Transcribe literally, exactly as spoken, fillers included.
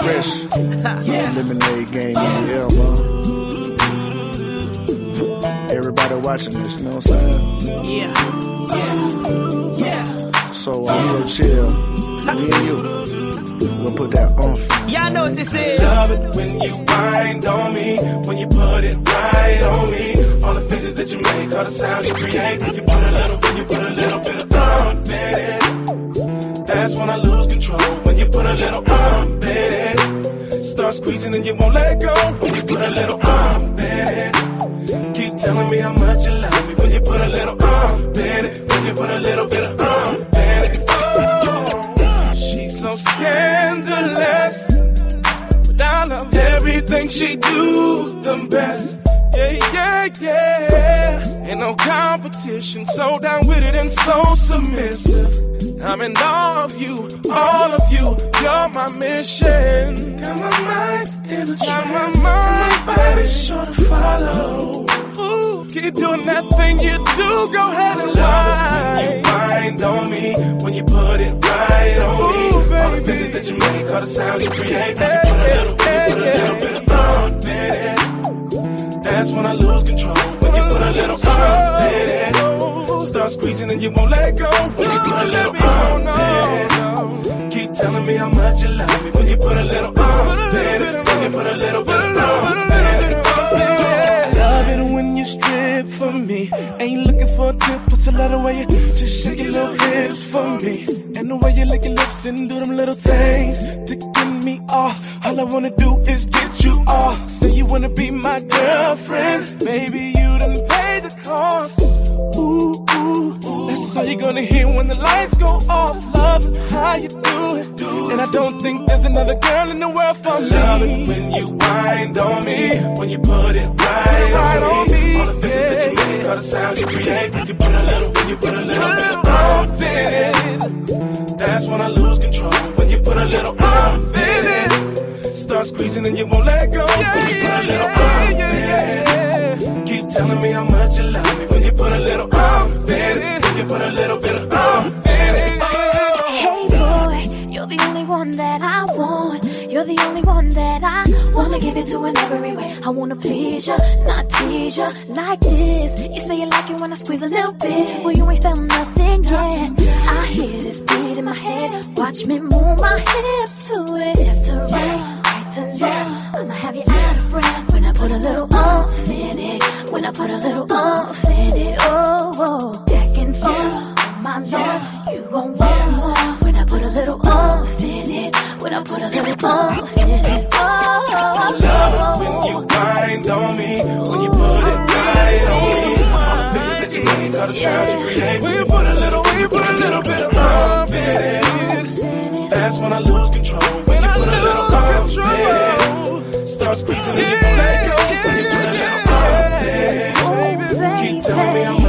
fresh. Yeah. Lemonade game, yeah, man. Everybody watching this, you know what I'm saying? Yeah, yeah, yeah. So I'm gonna chill. Me and you, we'll put that on. Y'all know what this is. Love it when you wind on me, when you put it right on me. All the faces that you make, all the sounds you create. When you put a little, when you put a little bit of ump in it. That's when I lose control. When you put a little ump in it. Start squeezing and you won't let go. When you put a little ump in it. Keep telling me how much you love me. When you put a little ump in it. When you put a little bit of ump in it. Oh, she's so scandalous. But I love everything she do the best. Yeah, yeah, yeah. Ain't no competition. So down with it and so submissive. I'm in awe of you, all of you. You're my mission. Got my mind in a trance. Got my mind, baby, sure to follow. Ooh, keep doing that thing you do. Go ahead and lie. When you wind on me, when you put it right on Ooh, me. Baby. All the faces that you make, all the sounds you create. When you put a little, when you put a little bit of ump in it. That's when I lose control. When you put a little ump in it. Start squeezing and you won't let go. When you put a little ump in it. Keep telling me how much you love me. When you put a little ump in it. When you put a little bit of ump in it. I love it when you strip for me. Ain't looking for a tip, but I love the way you just shake your little hips for me. And the way you lick your lips and do them little things to get me off. All I wanna do is get you off. Say you wanna be my girlfriend. Baby, you done paid the cost. Ooh, ooh, that's all you're gonna hear when the lights go off. Love how you do it, and I don't think there's another girl in the world for me. Love it when you wind on me, when you put it right, right on, me. All the faces yeah. that you make, all the sounds you create. When you put a little, when you put a little bit of ump in it. That's when I lose control. When you put a little ump in it. Start squeezing and you won't let go. Yeah, when you put a little yeah, ump yeah, in it. Keep telling me how much you love me. When you put a little ump in it. When you put a little bit of ump in it. Hey boy, you're the only one that I want. You're the only one that I wanna give it to in every way. I wanna please you, not tease you like this. You say you like it when I squeeze a little bit. Well, you ain't felt nothing yet. I hear this beat in my head. Watch me move my hips to it. Left to right, right to left. I'ma have you out of breath when I put a little umph in it. When I put a little umph in it. Oh, oh. Back and forth, oh my lord. You gon' want some more when I put a little umph in it. When I put a little umph in it. Oh, oh, oh. I love it when you wind on me. When you put it right on me. All the faces that you make, all the sounds you create. When you put a little, when you put a little bit of ump in it. That's when I lose control. When you put a little ump in it. Start squeezing and you won't let go. When you put a little ump in it. Keep telling me I'm